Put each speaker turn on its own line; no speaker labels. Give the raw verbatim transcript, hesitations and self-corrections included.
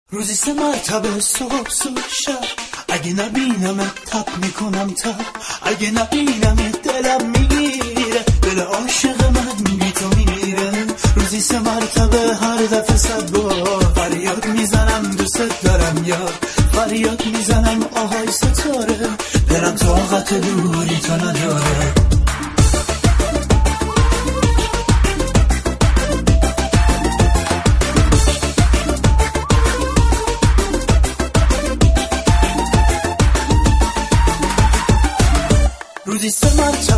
روزی سه مرتبه صبح صبح شب، اگه نبینم تب میکنم تب، اگه نبینم دلم میگیره، دل عاشق من بی تو میمیره. روزی سه مرتبه هر دفعه صد بار فریاد میزنم دوست دارم یار، فریاد میزنم آهای ستاره، دلم طاقت دوری تو نداره. روزی سه مرتبه